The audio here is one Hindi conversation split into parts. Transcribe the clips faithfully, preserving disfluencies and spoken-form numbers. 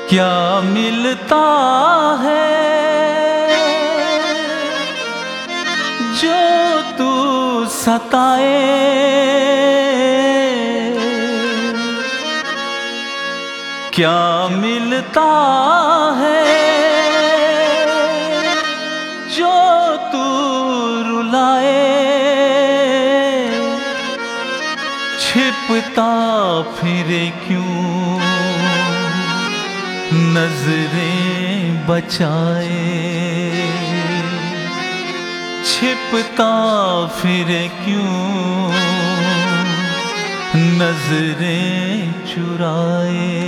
क्या मिलता है जो तू सताए, क्या मिलता है जो तू रुलाए, छिपता फिरे क्यों नजरें बचाए, छिपता फिरे क्यों नजरें चुराए।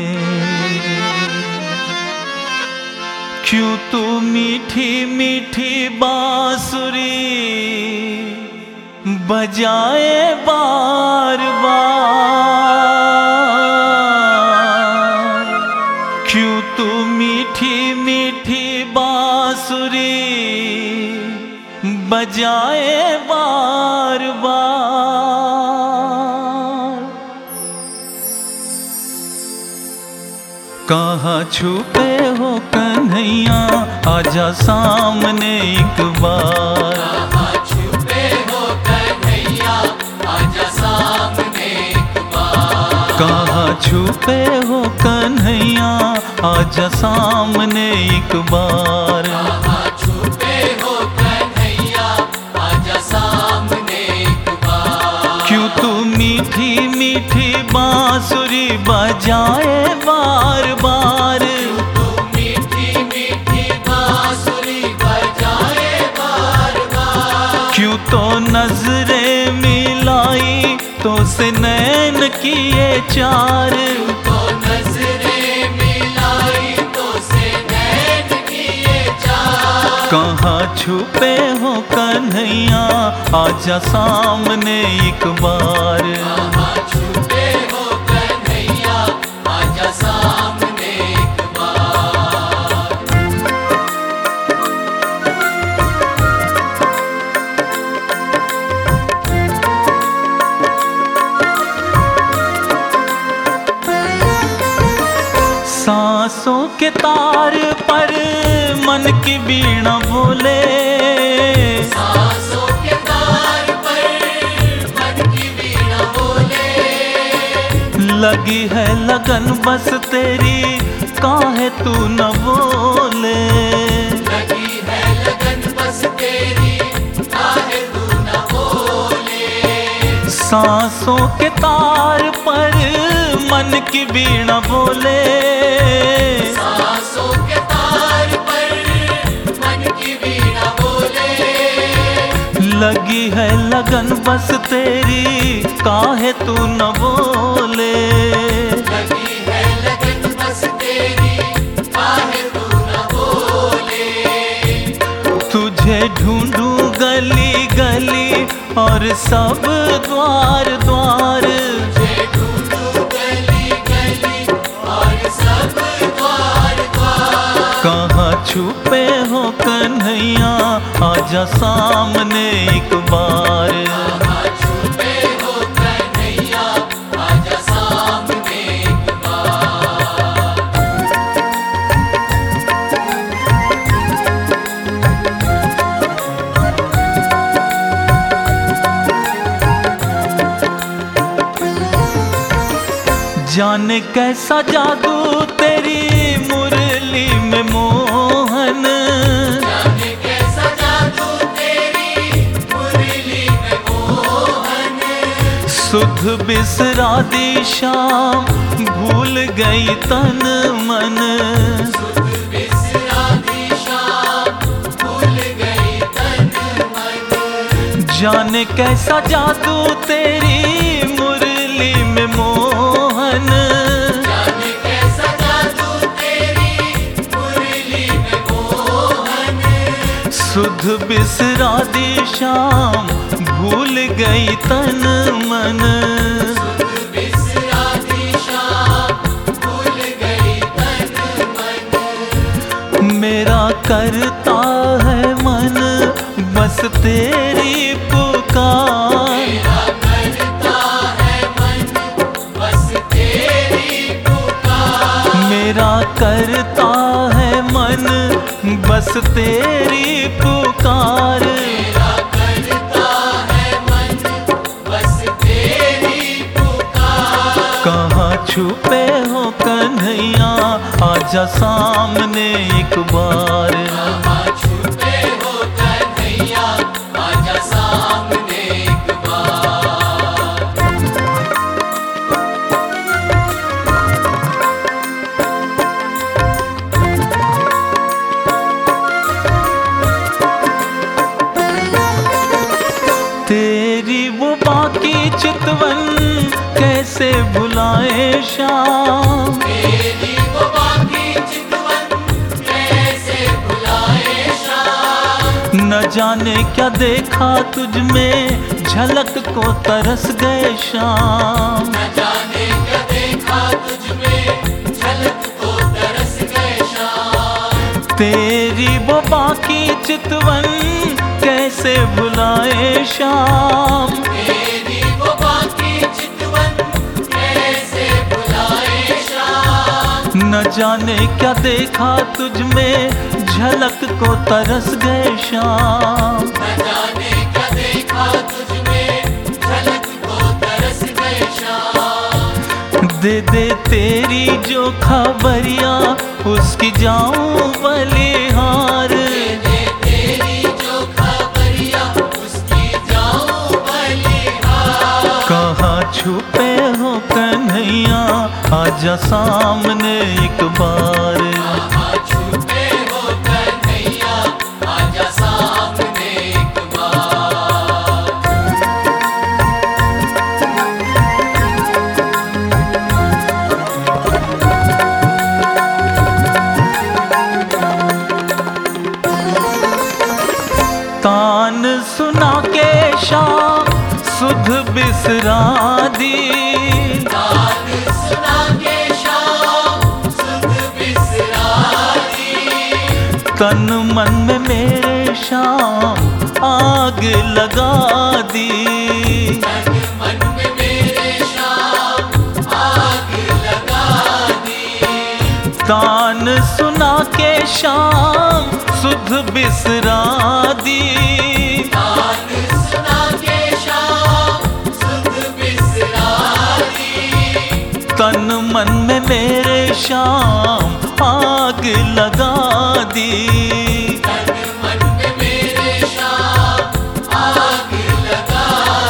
क्यों तू मीठी मीठी बांसुरी बजाए बार बार, क्यों तू मीठी मीठी बांसुरी बजाए बार बार। कहाँ छुपे हो कन्हैया आजा सामने एक बार, कहाँ छुपे हो कन्हैया आजा सामने एक बार, कहाँ छुपे हो कन्हैया आजा सामने एक बार, कहाँ छुपे हो कन्हैया आजा सामने एक बार। क्यों तू मीठी मीठी बांसुरी बजाए बार बार, तू मीठी मीठी बांसुरी बजाए बार बार। क्यों तो नजरें मिलाई तो से नैन किए चार, तो नजरें मिलाई तो से नैन किए चार। कहाँ छुपे हो कन्हैया आजा सामने एक बार, कहाँ छुपे हो कन्हैया आजा सामने एक बार। सांसों के तार पर मन की बीणा बोले, सांसों के तार पर मन की बीणा बोले। लगी है लगन बस तेरी काहे तू न बोले, लगी है लगन बस तेरी काहे तू न बोले। सांसों के तार पर मन की बीणा बोले, सांसों के तार पर मन की बीणा बोले। लगी है लगन बस तेरी काहे तू न बोले, लगी है लगन बस तेरी काहे तू न बोले। तुझे ढूंढूं गली गली और सब द्वार द्वार, तुझे ढूंढूं गली गली और सब द्वार द्वार। कहाँ छुपे हो कन्हैया आजा सामने एक बार, कहाँ छुपे हो कन्हैया आजा सामने एक बार। जाने कैसा जादू तेरी मुरली में मोहन, जाने कैसा जादू तेरी मुरली में मोहन। सुध बिसरा दी शाम भूल गई तन मन, सुध बिसरा दी शाम भूल गई तन मन। जाने कैसा जादू तेरी मुरली में मोहन, जाने कैसा जादू तेरी मुरली में मोहन। सुध बिसरा दी शाम भूल गई तन मन, सुध बिसरा दी शाम भूल गई तन मन। मेरा करता है मन बस तेरी पुकार, मेरा करता है मन बस तेरी पुकार। मेरा कर बस तेरी पुकार। मेरा करता है मन बस तेरी पुकार। कहाँ छुपे हो कन्हैया आजा सामने एक बार। कहाँ छुपे हो कन्हैया आजा सामने एक बार। तेरी वो बाकी चितवन कैसे भुलाए श्याम। तेरी वो बाकी चितवन कैसे भुलाए श्याम। न जाने क्या देखा तुझ में झलक को तरस गए श्याम। न जाने क्या देखा तुझ में झलक को तरस गए श्याम। तेरी वो बाकी चितवन कैसे भुलाए श्याम। तेरी वो बाकी चितवन कैसे भुलाए श्याम। न जाने क्या देखा तुझ में झलक को तरस गए श्याम। न जाने क्या देखा तुझ में झलक को तरस गए श्याम। दे दे तेरी जो खबरिया उसकी जाऊं बलिहार। दे तेरी जो खबरिया उसकी जाऊं बलिहार। कहाँ छुपे हो कन्हैया आजा सामने एक बार। कहाँ छुपे हो कन्हैया आजा सामने एक बार। तान सुना के शाम सुध बिसरा दी। तान सुना के शाम सुध बिसरा दी। तन मन में मेरे शाम आग लगा दी। तन मन में मेरे शाम आग लगा दी। तान सुना के शाम सुध बिसरा दी। तान सुना के शाम सुध बिसरा दी। तन मन में मेरे शाम आग लगा दी। तन मन में मेरे शाम आग लगा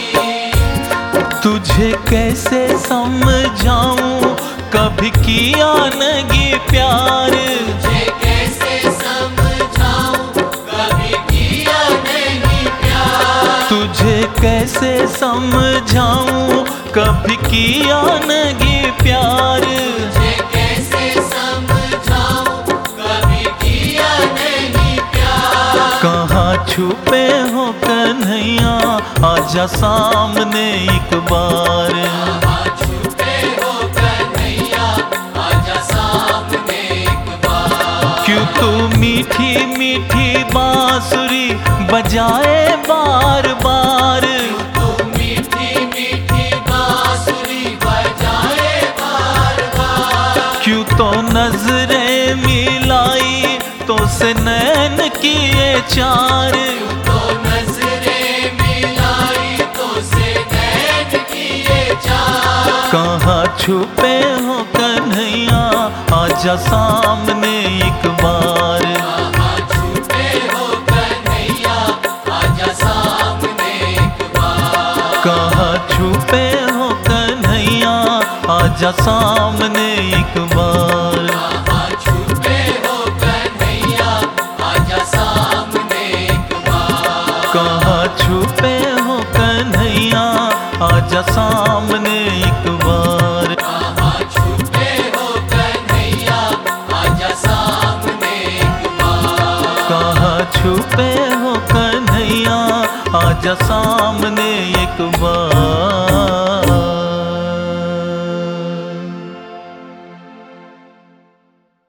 दी। तुझे कैसे समझाऊं कभी किया नहीं प्यार। तुझे कैसे समझाऊं कभी किया नहीं प्यार। तुझे कैसे समझाऊं कभी किया नहीं प्यार। तुझे कैसे समझाऊं कभी किया नहीं प्यार। कहाँ छुपे हो कन्हैया आजा सामने एक बार। कहाँ छुपे हो कन्हैया आजा सामने एक बार। क्यों तू मीठी मीठी बांसुरी बजाए बार बार। तू मीठी मीठी बांसुरी बजाए बार बार। क्यों तो नजरें मिलाई तो से नैन किए चार। तो नजरें मिलाई तो से नैन किए चार। कहाँ छुपे हो कन्हैया आजा सामने एक बार। कहाँ छुपे हो कन्हैया आजा सामने एक बार। कहाँ छुपे हो कन्हैया आजा सामने एक बार। कहाँ छुपे हो कन्हैया आजा सामने एक बार। कहाँ छुपे हो कन्हैया आजा सामने एक बार। कहाँ छुपे हो कन्हैया आजा सामने एक बार। कहाँ छुपे हो कन्हैया आजा सामने एक बार।